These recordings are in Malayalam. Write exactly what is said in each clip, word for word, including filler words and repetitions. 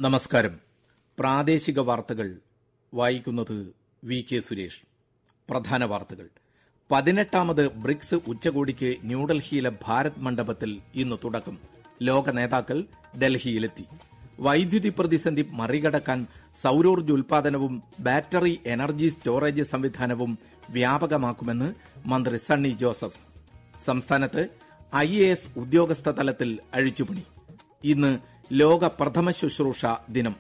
നമസ്കാരം. പ്രാദേശിക വാർത്തകൾ വായിക്കുന്നത് വി കെ സുരേഷ്. പ്രധാന വാർത്തകൾ. പതിനെട്ടാമത് ബ്രിക്സ് ഉച്ചകോടിക്ക് ന്യൂഡൽഹിയിലെ ഭാരത് മണ്ഡപത്തിൽ ഇന്ന് തുടക്കം. ലോക നേതാക്കൾ ഡൽഹിയിലെത്തി. വൈദ്യുതി പ്രതിസന്ധി മറികടക്കാൻ സൌരോർജ്ജ ഉൽപാദനവും ബാറ്ററി എനർജി സ്റ്റോറേജ് സംവിധാനവും വ്യാപകമാക്കുമെന്ന് മന്ത്രി സണ്ണി ജോസഫ്. സംസ്ഥാനത്ത് ഐ എ എസ് ഉദ്യോഗസ്ഥ തലത്തിൽ അഴിച്ചുപണി. ഇന്ന് ലോക പ്രഥമ ശുശ്രൂഷ ദിനം.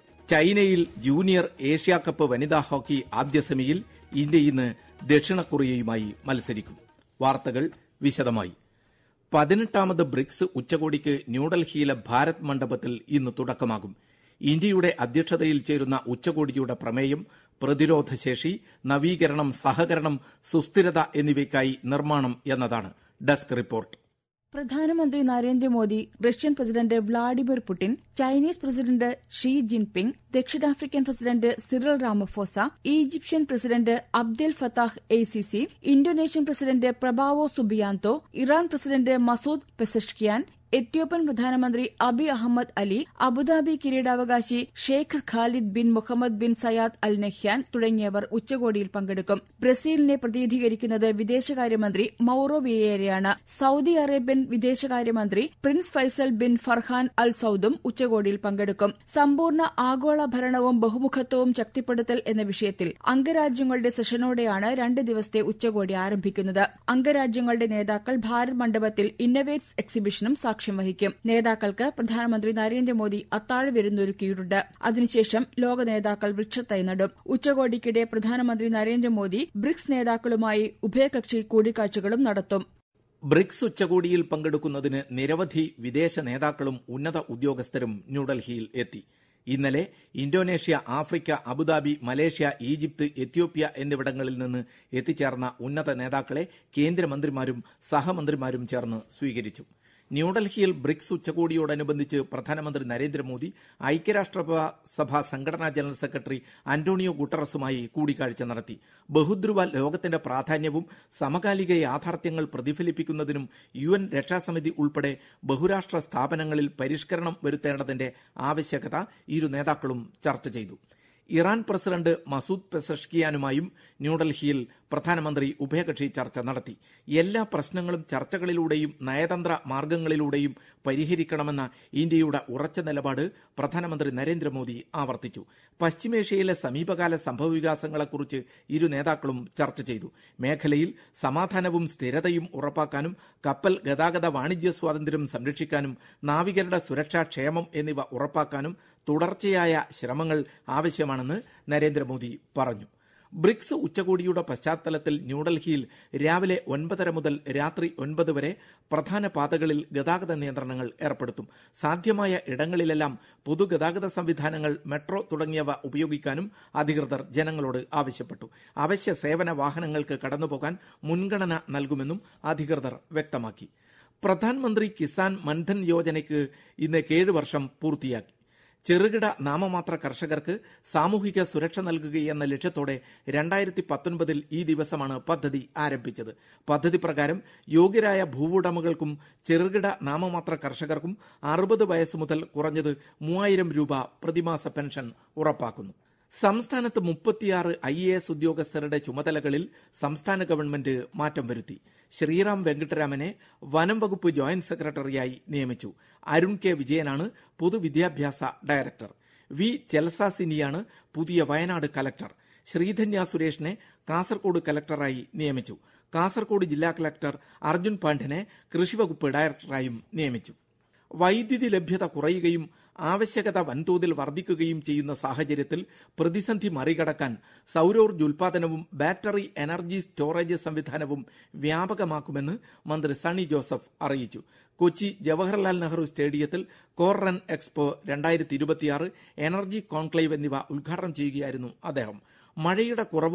ചൈനയിൽ ജൂനിയർ ഏഷ്യാ കപ്പ് വനിതാ ഹോക്കി ആദ്യ സെമിയിൽ ഇന്ത്യ ഇന്ന് ദക്ഷിണ കൊറിയയുമായി മത്സരിക്കും. വാർത്തകൾ വിശദമായി. പതിനെട്ടാമത് ബ്രിക്സ് ഉച്ചകോടിക്ക് ന്യൂഡൽഹിയിലെ ഭാരത് മണ്ഡപത്തിൽ ഇന്ന് തുടക്കമാകും. ഇന്ത്യയുടെ അധ്യക്ഷതയിൽ ചേരുന്ന ഉച്ചകോടിയുടെ പ്രമേയം പ്രതിരോധശേഷി, നവീകരണം, സഹകരണം, സുസ്ഥിരത എന്നിവയ്ക്കായി നിർമ്മാണം എന്നതാണ്. Desk report. പ്രധാനമന്ത്രി Narendra Modi, Russian president Vladimir Putin, Chinese president Xi Jinping, ദക്ഷിണാഫ്രിക്കൻ president Cyril Ramaphosa, Egyptian president Abdel Fattah el Sisi, Indonesian president Prabowo Subianto, Iran president Masoud Pezeshkian, Ethiopian പ്രധാനമന്ത്രി അബി അഹമ്മദ് അലി, അബുദാബി കിരീടാവകാശി Sheikh Khalid bin Mohamed bin Zayed Al Nahyan തുടങ്ങിയവർ ഉച്ചകോടിയിൽ പങ്കെടുക്കും. ബ്രസീലിനെ പ്രതിനിധീകരിക്കുന്നത് വിദേശകാര്യമന്ത്രി മൌറോ വിയേരയാണ്. സൌദി അറേബ്യൻ വിദേശകാര്യമന്ത്രി prince Faisal bin Farhan Al സൌദും ഉച്ചകോടിയിൽ പങ്കെടുക്കും. സമ്പൂർണ്ണ ആഗോള ഭരണവും ബഹുമുഖത്വവും ശക്തിപ്പെടുത്തൽ എന്ന വിഷയത്തിൽ അംഗരാജ്യങ്ങളുടെ സെഷനോടെയാണ് രണ്ട് ദിവസത്തെ ഉച്ചകോടി ആരംഭിക്കുന്നത്. അംഗരാജ്യങ്ങളുടെ നേതാക്കൾ ഭാരത് മണ്ഡപത്തിൽ ഇന്നവേറ്റ്സ് എക്സിബിഷനും സാക്ഷ്യം വഹിക്കും. നേതാക്കൾക്ക് പ്രധാനമന്ത്രി നരേന്ദ്രമോദി അത്താഴ വിരുന്നൊരുക്കിയിട്ടുണ്ട്. അതിനുശേഷം ലോക നേതാക്കൾ വൃക്ഷത്തൈ നടും. ഉച്ചകോടിക്കിടെ പ്രധാനമന്ത്രി നരേന്ദ്രമോദി ബ്രിക്സ് നേതാക്കളുമായി ഉഭയകക്ഷി കൂടിക്കാഴ്ചകളും നടത്തും. ബ്രിക്സ് ഉച്ചകോടിയിൽ പങ്കെടുക്കുന്നതിന് നിരവധി വിദേശ നേതാക്കളും ഉന്നത ഉദ്യോഗസ്ഥരും ന്യൂഡൽഹിയിൽ എത്തി. ഇന്നലെ Indonesia, Africa, Abu Dhabi, Malaysia, Egypt, Ethiopia എന്നിവിടങ്ങളിൽ നിന്ന് എത്തിച്ചേർന്ന ഉന്നത നേതാക്കളെ കേന്ദ്രമന്ത്രിമാരും സഹമന്ത്രിമാരും ചേർന്ന് സ്വീകരിച്ചു. ന്യൂഡൽഹിയിൽ ബ്രിക്സ് ഉച്ചകോടിയോടനുബന്ധിച്ച് പ്രധാനമന്ത്രി നരേന്ദ്രമോദി ഐക്യരാഷ്ട്രസഭ സംഘടനാ ജനറൽ സെക്രട്ടറി അന്റോണിയോ ഗുട്ടറസുമായി കൂടിക്കാഴ്ച നടത്തി. ബഹുദ്രുവ ലോകത്തിന്റെ പ്രാധാന്യവും സമകാലിക യാഥാർത്ഥ്യങ്ങൾ പ്രതിഫലിപ്പിക്കുന്നതിനും യു എൻ രക്ഷാസമിതി ഉൾപ്പെടെ ബഹുരാഷ്ട്ര സ്ഥാപനങ്ങളിൽ പരിഷ്കരണം വരുത്തേണ്ടതിന്റെ ആവശ്യകത ഇരു നേതാക്കളും ചർച്ച ചെയ്തു. ഇറാൻ പ്രസിഡന്റ് മസൂദ് പെസഷ്കിയാനുമായും ന്യൂഡൽഹിയിൽ പ്രധാനമന്ത്രി ഉഭയകക്ഷി ചർച്ച നടത്തി. എല്ലാ പ്രശ്നങ്ങളും ചർച്ചകളിലൂടെയും നയതന്ത്ര മാർഗങ്ങളിലൂടെയും പരിഹരിക്കണമെന്ന ഇന്ത്യയുടെ ഉറച്ച നിലപാട് പ്രധാനമന്ത്രി നരേന്ദ്രമോദി ആവർത്തിച്ചു. പശ്ചിമേഷ്യയിലെ സമീപകാല സംഭവവികാസങ്ങളെക്കുറിച്ച് ഇരു നേതാക്കളും ചർച്ച ചെയ്തു. മേഖലയിൽ സമാധാനവും സ്ഥിരതയും ഉറപ്പാക്കാനും കപ്പൽ ഗതാഗത വാണിജ്യ സ്വാതന്ത്ര്യം സംരക്ഷിക്കാനും നാവികരുടെ സുരക്ഷാ, ക്ഷേമം എന്നിവ ഉറപ്പാക്കാനും തുടർച്ചയായ ശ്രമങ്ങൾ ആവശ്യമാണെന്ന് നരേന്ദ്രമോദി പറഞ്ഞു. ബ്രിക്സ് ഉച്ചകോടിയുടെ പശ്ചാത്തലത്തിൽ ന്യൂഡൽഹിയിൽ രാവിലെ ഒൻപതര മുതൽ രാത്രി ഒൻപത് വരെ പ്രധാന പാതകളിൽ ഗതാഗത നിയന്ത്രണങ്ങൾ ഏർപ്പെടുത്തും. സാധ്യമായ ഇടങ്ങളിലെല്ലാം പൊതുഗതാഗത സംവിധാനങ്ങൾ, മെട്രോ തുടങ്ങിയവ ഉപയോഗിക്കാനും അധികൃതർ ജനങ്ങളോട് ആവശ്യപ്പെട്ടു. അവശ്യ സേവന വാഹനങ്ങൾക്ക് കടന്നുപോകാൻ മുൻഗണന നൽകുമെന്നും അധികൃതർ വ്യക്തമാക്കി. പ്രധാനമന്ത്രി കിസാൻ മൻധൻ യോജനയ്ക്ക് ഇന്ന് ഏഴ് വർഷം പൂർത്തിയാക്കി. ചെറുകിട നാമമാത്ര കർഷകർക്ക് സാമൂഹിക സുരക്ഷ നൽകുകയെന്ന ലക്ഷ്യത്തോടെ രണ്ടായിരത്തി പത്തൊൻപതിൽ ഈ ദിവസമാണ് പദ്ധതി ആരംഭിച്ചത്. പദ്ധതി പ്രകാരം യോഗ്യരായ ഭൂവുടമകൾക്കും ചെറുകിട നാമമാത്ര കർഷകർക്കും അറുപത് വയസ്സ് മുതൽ കുറഞ്ഞത് മൂവായിരം രൂപ പ്രതിമാസ പെൻഷൻ ഉറപ്പാക്കുന്നു. സംസ്ഥാനത്ത് മുപ്പത്തിയാറ് ഐ എ എസ് ഉദ്യോഗസ്ഥരുടെ ചുമതലകളിൽ സംസ്ഥാന ഗവൺമെന്റ് മാറ്റം വരുത്തി. ശ്രീറാം വെങ്കിട്ടരാമനെ വനം വകുപ്പ് ജോയിന്റ് സെക്രട്ടറിയായി നിയമിച്ചു. അരുൺ കെ വിജയനാണ് പൊതുവിദ്യാഭ്യാസ ഡയറക്ടർ. വി ചെൽസാസിനിയാണ് പുതിയ വയനാട് കലക്ടർ. ശ്രീധന്യ സുരേഷിനെ കാസർകോട് കലക്ടറായി നിയമിച്ചു. കാസർകോട് ജില്ലാ കലക്ടർ അർജുൻ പാണ്ഡ്യനെ കൃഷിവകുപ്പ് ഡയറക്ടറായും നിയമിച്ചു. വൈദ്യുതി ലഭ്യത കുറയുകയും ആവശ്യകത വൻതോതിൽ വർദ്ധിക്കുകയും ചെയ്യുന്ന സാഹചര്യത്തിൽ പ്രതിസന്ധി മറികടക്കാൻ സൌരോർജ്ജ ഉൽപാദനവും ബാറ്ററി എനർജി സ്റ്റോറേജ് സംവിധാനവും വ്യാപകമാക്കുമെന്ന് മന്ത്രി സണ്ണി ജോസഫ് അറിയിച്ചു. കൊച്ചി ജവഹർലാൽ നെഹ്റു സ്റ്റേഡിയത്തിൽ കോർ റൺ എക്സ്പോ രണ്ടായിരത്തി ഇരുപത്തിയാറ്, എനർജി കോൺക്ലേവ് എന്നിവ ഉദ്ഘാടനം ചെയ്യുകയായിരുന്നു അദ്ദേഹം. മഴയുടെ കുറവും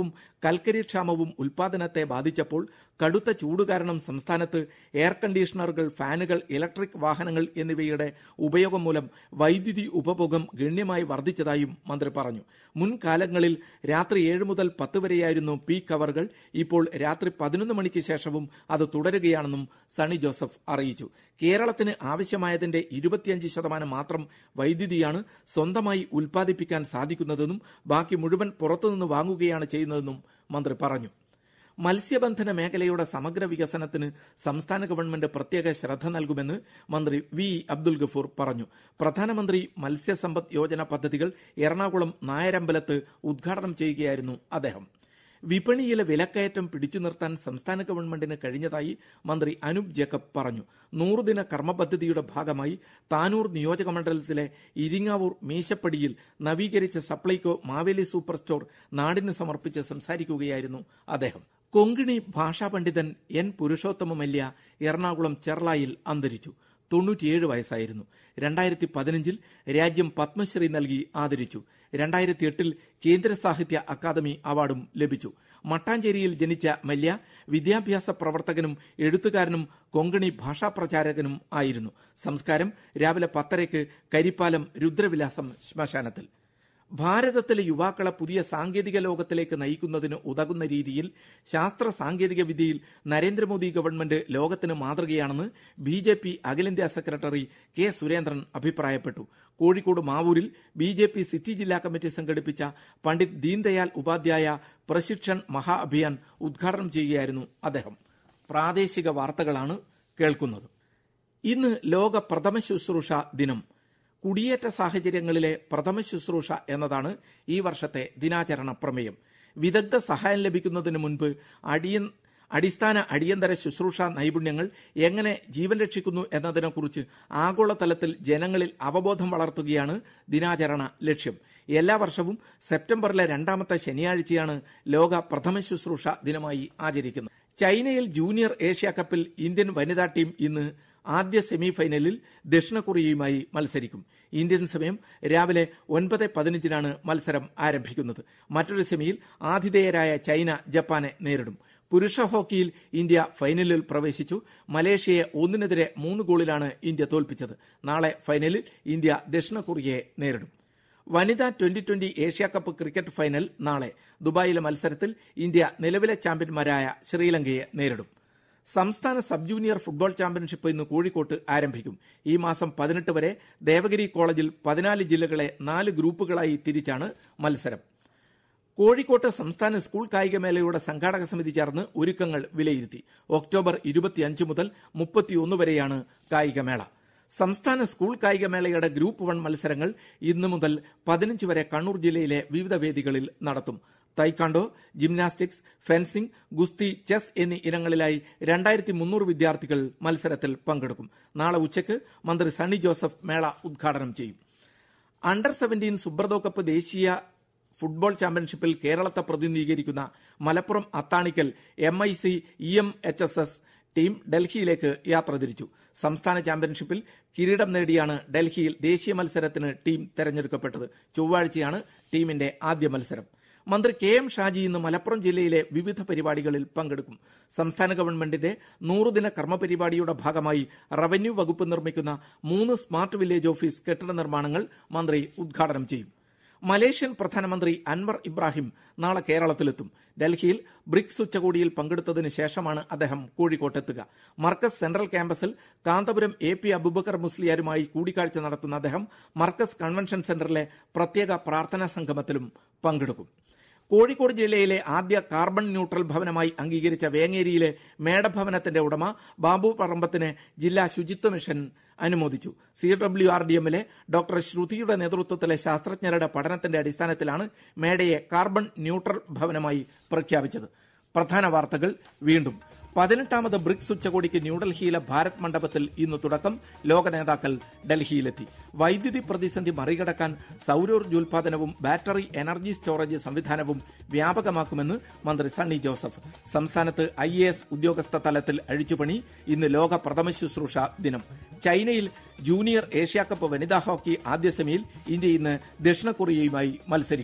കൽക്കരി ക്ഷാമവും ഉൽപാദനത്തെ ബാധിച്ചപ്പോൾ കടുത്ത ചൂട് കാരണം സംസ്ഥാനത്ത് എയർ കണ്ടീഷണറുകൾ, ഫാനുകൾ, ഇലക്ട്രിക് വാഹനങ്ങൾ എന്നിവയുടെ ഉപയോഗം മൂലം വൈദ്യുതി ഉപഭോഗം ഗണ്യമായി വർദ്ധിച്ചതായും മന്ത്രി പറഞ്ഞു. മുൻകാലങ്ങളിൽ രാത്രി ഏഴ് മുതൽ പത്ത് വരെയായിരുന്നു പീക്ക് അവറുകൾ. ഇപ്പോൾ രാത്രി പതിനൊന്ന് മണിക്ക് ശേഷവും അത് തുടരുകയാണെന്നും സണ്ണി ജോസഫ് അറിയിച്ചു. കേരളത്തിന് ആവശ്യമായതിന്റെ ഇരുപത്തിയഞ്ച് ശതമാനം മാത്രം വൈദ്യുതിയാണ് സ്വന്തമായി ഉൽപ്പാദിപ്പിക്കാൻ സാധിക്കുന്നതെന്നും ബാക്കി മുഴുവൻ പുറത്തുനിന്ന് വാങ്ങുകയാണ് ചെയ്യുന്നതെന്നും മന്ത്രി പറഞ്ഞു. മത്സ്യബന്ധന മേഖലയുടെ സമഗ്ര വികസനത്തിന് സംസ്ഥാന ഗവൺമെന്റ് പ്രത്യേക ശ്രദ്ധ നൽകുമെന്ന് മന്ത്രി വി അബ്ദുൽ ഗഫൂർ പറഞ്ഞു. പ്രധാനമന്ത്രി മത്സ്യസമ്പദ് യോജന പദ്ധതികൾ എറണാകുളം നായരമ്പലത്ത് ഉദ്ഘാടനം ചെയ്യുകയായിരുന്നു അദ്ദേഹം. വിപണിയിലെ വിലക്കയറ്റം പിടിച്ചു നിർത്താൻ സംസ്ഥാന ഗവൺമെന്റിന് കഴിഞ്ഞതായി മന്ത്രി അനൂപ് ജേക്കബ് പറഞ്ഞു. നൂറുദിന കർമ്മപദ്ധതിയുടെ ഭാഗമായി താനൂർ നിയോജകമണ്ഡലത്തിലെ ഇരിങ്ങാവൂർ മീശപ്പടിയിൽ നവീകരിച്ച സപ്ലൈകോ മാവേലി സൂപ്പർ സ്റ്റോർ നാടിന് സമർപ്പിച്ച് സംസാരിക്കുകയായിരുന്നു അദ്ദേഹം. കൊങ്കിണി ഭാഷാ പണ്ഡിതൻ എൻ പുരുഷോത്തമമല്യ എറണാകുളം ചെർളായിൽ അന്തരിച്ചു. തൊണ്ണൂറ്റിയേഴ് വയസ്സായിരുന്നു. രണ്ടായിരത്തി പതിനഞ്ചിൽ രാജ്യം പത്മശ്രീ നൽകി ആദരിച്ചു. രണ്ടായിരത്തി എട്ടിൽ കേന്ദ്ര സാഹിത്യ അക്കാദമി അവാർഡും ലഭിച്ചു. മട്ടാഞ്ചേരിയിൽ ജനിച്ച മല്യ വിദ്യാഭ്യാസ പ്രവർത്തകനും എഴുത്തുകാരനും കൊങ്കണി ഭാഷാ പ്രചാരകനും ആയിരുന്നു. സംസ്കാരം രാവിലെ പത്തരയ്ക്ക് കരിപ്പാലം രുദ്രവിലാസം ശ്മശാനത്തിൽ. ഭാരതത്തിലെ യുവാക്കളെ പുതിയ സാങ്കേതിക ലോകത്തിലേക്ക് നയിക്കുന്നതിന് ഉതകുന്ന രീതിയിൽ ശാസ്ത്ര സാങ്കേതിക വിദ്യയിൽ നരേന്ദ്രമോദി ഗവൺമെന്റ് ലോകത്തിന് മാതൃകയാണെന്ന് ബി ജെ പി അഖിലേന്ത്യാ സെക്രട്ടറി കെ സുരേന്ദ്രൻ അഭിപ്രായപ്പെട്ടു. കോഴിക്കോട് മാവൂരിൽ ബി ജെ പി സിറ്റി ജില്ലാ കമ്മിറ്റി സംഘടിപ്പിച്ച പണ്ഡിറ്റ് ദീൻദയാൽ ഉപാധ്യായ പ്രശിക്ഷൺ മഹാ അഭിയാൻ ഉദ്ഘാടനം ചെയ്യുകയായിരുന്നു അദ്ദേഹം. പ്രാദേശിക വാർത്തകളാണ് കേൾക്കുന്നത്. ഇന്ന് ലോക പ്രഥമ ശുശ്രൂഷ ദിനം. കുടിയേറ്റ സാഹചര്യങ്ങളിലെ പ്രഥമ ശുശ്രൂഷ എന്നതാണ് ഈ വർഷത്തെ ദിനാചരണ പ്രമേയം. വിദഗ്ധ സഹായം ലഭിക്കുന്നതിന് മുൻപ് അടിയ അടിസ്ഥാന അടിയന്തര ശുശ്രൂഷ നൈപുണ്യങ്ങൾ എങ്ങനെ ജീവൻ രക്ഷിക്കുന്നു എന്നതിനെക്കുറിച്ച് ആഗോളതലത്തിൽ ജനങ്ങളിൽ അവബോധം വളർത്തുകയാണ് ദിനാചരണ ലക്ഷ്യം. എല്ലാ വർഷവും സെപ്റ്റംബറിലെ രണ്ടാമത്തെ ശനിയാഴ്ചയാണ് ലോക പ്രഥമ ശുശ്രൂഷ ദിനമായി ആചരിക്കുന്നത്. ചൈനയിൽ ജൂനിയർ ഏഷ്യ കപ്പിൽ ഇന്ത്യൻ വനിതാ ടീം ഇന്ന് ആദ്യ സെമിഫൈനലിൽ ദക്ഷിണ കൊറിയയുമായി മത്സരിക്കും. ഇന്ത്യൻ സമയം രാവിലെ ഒൻപത് പതിനഞ്ചിനാണ് മത്സരം ആരംഭിക്കുന്നത്. മറ്റൊരു സെമിയിൽ ആതിഥേയരായ ചൈന ജപ്പാനെ നേരിടും. പുരുഷ ഹോക്കിയിൽ ഇന്ത്യ ഫൈനലിൽ പ്രവേശിച്ചു. മലേഷ്യയെ ഒന്നിനെതിരെ മൂന്ന് ഗോളിലാണ് ഇന്ത്യ തോൽപ്പിച്ചത്. നാളെ ഫൈനലിൽ ഇന്ത്യ ദക്ഷിണ കൊറിയയെ നേരിടും. വനിതാ twenty twenty Asia cup cricket final നാളെ. ദുബായിലെ മത്സരത്തിൽ ഇന്ത്യ നിലവിലെ ചാമ്പ്യന്മാരായ ശ്രീലങ്കയെ നേരിടും. സംസ്ഥാന സബ് ജൂനിയർ ഫുട്ബോൾ ചാമ്പ്യൻഷിപ്പ് ഇന്ന് കോഴിക്കോട്ട് ആരംഭിക്കും. ഈ മാസം പതിനെട്ട് വരെ ദേവഗിരി കോളേജിൽ പതിനാല് ജില്ലകളെ നാല് ഗ്രൂപ്പുകളായി തിരിച്ചാണ് മത്സരം. കോഴിക്കോട്ട് സംസ്ഥാന സ്കൂൾ കായികമേളയുടെ സംഘാടക സമിതി ചേർന്ന് ഒരുക്കങ്ങൾ വിലയിരുത്തി. ഒക്ടോബർ ഇരുപത്തിയഞ്ച് മുതൽ മുപ്പത്തിയൊന്ന് വരെയാണ് കായികമേള. സംസ്ഥാന സ്കൂൾ കായികമേളയുടെ ഗ്രൂപ്പ് വൺ മത്സരങ്ങൾ ഇന്നു മുതൽ പതിനഞ്ച് വരെ കണ്ണൂർ ജില്ലയിലെ വിവിധ വേദികളിൽ നടത്തും. തൈക്കാണ്ടോ, ജിംനാസ്റ്റിക്സ്, ഫെൻസിംഗ്, ഗുസ്തി, ചെസ് എന്നീ ഇനങ്ങളിലായി രണ്ടായിരത്തി മുന്നൂറ് വിദ്യാർത്ഥികൾ മത്സരത്തിൽ പങ്കെടുക്കും. നാളെ ഉച്ചയ്ക്ക് മന്ത്രി സണ്ണി ജോസഫ് മേള ഉദ്ഘാടനം ചെയ്യും. അണ്ടർ സെവന്റീൻ സുബ്രതോ കപ്പ് ദേശീയ ഫുട്ബോൾ ചാമ്പ്യൻഷിപ്പിൽ കേരളത്തെ പ്രതിനിധീകരിക്കുന്ന Malappuram Athanikkal M I C E M H S S team ഡൽഹിയിലേക്ക് യാത്ര തിരിച്ചു. സംസ്ഥാന ചാമ്പ്യൻഷിപ്പിൽ കിരീടം നേടിയാണ് ഡൽഹിയിൽ ദേശീയ മത്സരത്തിന് ടീം തെരഞ്ഞെടുക്കപ്പെട്ടത്. ചൊവ്വാഴ്ചയാണ് ടീമിന്റെ ആദ്യ മത്സരം. മന്ത്രി കെ എം ഷാജി ഇന്ന് മലപ്പുറം ജില്ലയിലെ വിവിധ പരിപാടികളിൽ പങ്കെടുക്കും. സംസ്ഥാന ഗവൺമെന്റിന്റെ നൂറുദിന കർമ്മപരിപാടിയുടെ ഭാഗമായി റവന്യൂ വകുപ്പ് നിർമ്മിക്കുന്ന മൂന്ന് സ്മാർട്ട് വില്ലേജ് ഓഫീസ് കെട്ടിട നിർമ്മാണങ്ങൾ മന്ത്രി ഉദ്ഘാടനം ചെയ്യും. മലേഷ്യൻ പ്രധാനമന്ത്രി അൻവർ ഇബ്രാഹിം നാളെ കേരളത്തിലെത്തും. ഡൽഹിയിൽ ബ്രിക്സ് ഉച്ചകോടിയിൽ പങ്കെടുത്തതിന് ശേഷമാണ് അദ്ദേഹം കോഴിക്കോട്ടെത്തുക. മർക്കസ് സെൻട്രൽ ക്യാമ്പസിൽ കാന്തപുരം എ പി അബൂബക്കർ മുസ്ലിയാരുമായി കൂടിക്കാഴ്ച നടത്തുന്ന അദ്ദേഹം മർക്കസ് കൺവെൻഷൻ സെന്ററിലെ പ്രത്യേക പ്രാർത്ഥനാ സംഗമത്തിലും പങ്കെടുക്കും. കോഴിക്കോട് ജില്ലയിലെ ആദ്യ കാർബൺ ന്യൂട്രൽ ഭവനമായി അംഗീകരിച്ച വേങ്ങേരിയിലെ മേടഭവനത്തിന്റെ ഉടമ ബാബു പറമ്പത്തിന് ജില്ലാ ശുചിത്വ മിഷൻ അനുമോദിച്ചു. സി ഡബ്ല്യു ആർ ഡി എമ്മിലെ ഡോക്ടർ ശ്രുതിയുടെ നേതൃത്വത്തിലെ ശാസ്ത്രജ്ഞരുടെ പഠനത്തിന്റെ അടിസ്ഥാനത്തിലാണ് മേടയെ കാർബൺ ന്യൂട്രൽ ഭവനമായി പ്രഖ്യാപിച്ചത്. പ്രധാന വാർത്തകൾ വീണ്ടും. പതിനെട്ടാമത് ബ്രിക്സ് ഉച്ചകോടിക്ക് ന്യൂഡൽഹിയിലെ ഭാരത് മണ്ഡപത്തിൽ ഇന്ന് തുടക്കം. ലോക നേതാക്കൾ ഡൽഹിയിലെത്തി. വൈദ്യുതി പ്രതിസന്ധി മറികടക്കാൻ സൌരോർജ്ജോൽപാദനവും ബാറ്ററി എനർജി സ്റ്റോറേജ് സംവിധാനവും വ്യാപകമാക്കുമെന്ന് മന്ത്രി സണ്ണി ജോസഫ്. സംസ്ഥാനത്ത് ഐ എ എസ് ഉദ്യോഗസ്ഥ തലത്തിൽ അഴിച്ചുപണി. ഇന്ന് ലോക പ്രഥമ ശുശ്രൂഷ ദിനം. ചൈനയിൽ ജൂനിയർ ഏഷ്യാകപ്പ് വനിതാ ഹോക്കി ആദ്യ സെമിയിൽ ഇന്ത്യ ഇന്ന് ദക്ഷിണ കൊറിയയുമായി മത്സരിക്കും.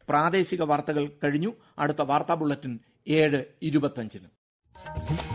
പ്രാദേശിക വാർത്തകൾ കഴിഞ്ഞു. അടുത്ത വാർത്താ ബുള്ളറ്റിൻ ഏഴ് ഇരുപത്തഞ്ചിന്.